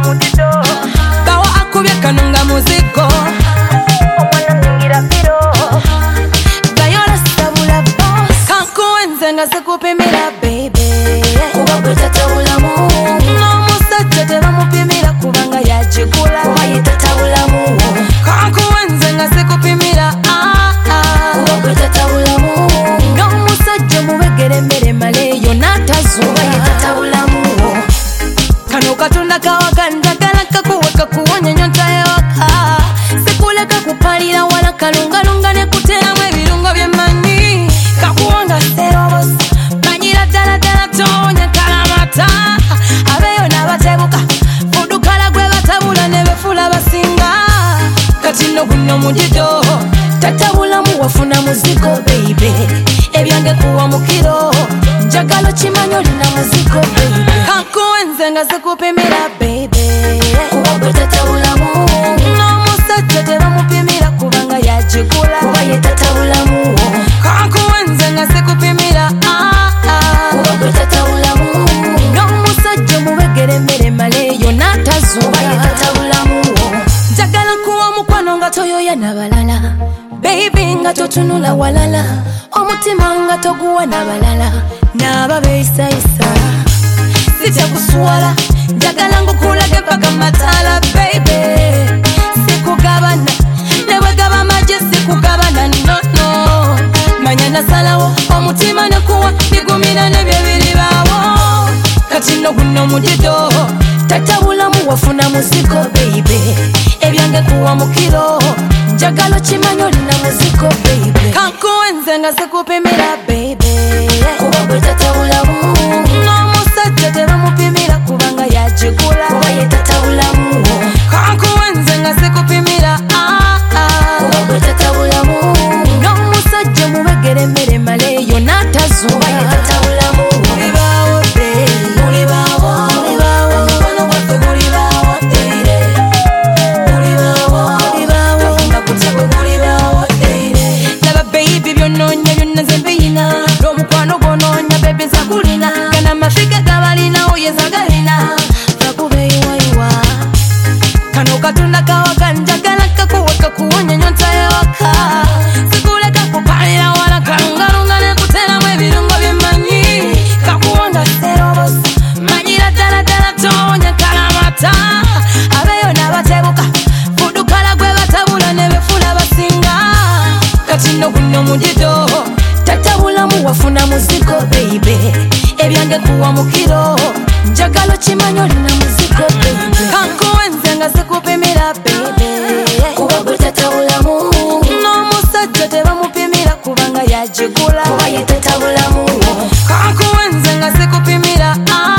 mudido bawa akubye kanunga muzigo omwana ningira biro gayola sabula boss kankuwenze nga sikupimira baby kuba gwe tatabulamu n'omusajja tebamupimira kubanga yagigula kuba ye tatabulamu kankuwenze nga sikupimira kuba gwe tatabulamu n'omusajja mubegere emmere maleeyo n'atazuba kuba ye tatabulamu kano katonda kawaka njagala kakuwe kakuwonya nyota ewaka sikuleka kupalira wala kalungalunga ne kuteramu ebirungo byemmanyi kakuwanga serobosa manyira ddala towonya kalamata abeeyo n'abatebuka fudukala gwe batabula ne befula basinga kati nno guno mudido tatabulamu wafuna muzigo baby ebyange kuwa mukiro njagala kimanyi olina muzigo baby kankuwenze nga sikupimira baby kuba gwe tatabulamu n'omusajja tebamupimira kubanga yagigula kuba ye tatabulamu kankuwenze nga sikupimira kuba gwe tatabulamu n'omusajja mubegere emmere maleeyo kuba ye n'atazuba tatabulamu njagala nkuwa mukwano nga toyoya n'abalala baby nga totunula walala omutima nga toguwa n'abalala n'aba beeyisayisa sitya kuswala njagala ngukulage paka matala baby sikugabana ne bwegaba amagye sikugabana nono manya nasalawo omutima nekuwa nigumira nebyo biribaawo kati nno guno mudido tatabulamu wafuna muzigo baby ebyange kuwa mukiro njagala kimanyi olina muzigo baby kankuwenze nga sikupimira baby kuba gwe tatabulamu n'omusajja tebamupimira kubanga yagigula kuba ye tatabulamu kankuwenze nga sikupimira kuba gwe tatabulamu n'omusajja mubegere emmere maleeyo n'atazuba kuba ye tatabulamu mulibaawo mulibaawo mulibaawo mukwano gwaffe mulibaawo teire mulibaawo mulibaawo nga kutego mulibaawo teire laba baby byonoonya byonna ze mbiyina n'omukwano gwonoonya bebe nsakulina gana amafiga gabalinawo yezagalina gakubeyiwayiwa kano katonda kawaka njagala kakuwe kakuwonya nyota ewaka sikuleka kupalira wala kalungalunga ne kuteramu ebirungo byemmanyi kakuwanga serobosa manyira ddala towonya kalamata abeeyo n'abatebuka fudukala gwe batabula ne befula basinga kati nno guno mudido tatabulamu wafuna muzigo baby ebyange kuwa mukiro njagala kimanyi olina muzigo baby kankuwenze nga sikupimira baby kuba gwe tatabulamu n'omusajja tebamupimira kubanga yagigula kuba ye tatabulamu kankuwenze nga sikupimira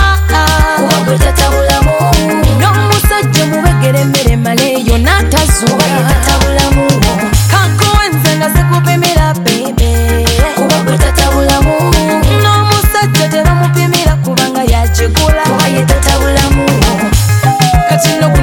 kuba gwe tatabulamu n'omusajja mubegere emmere maleeyo kuba n'atazuba ye tatabulamu kankuwenze nga sikupimira baby kuba gwe tatabulamu n'omusajja tebamupimira kubanga yagigula kuba ye tatabulamu kati nno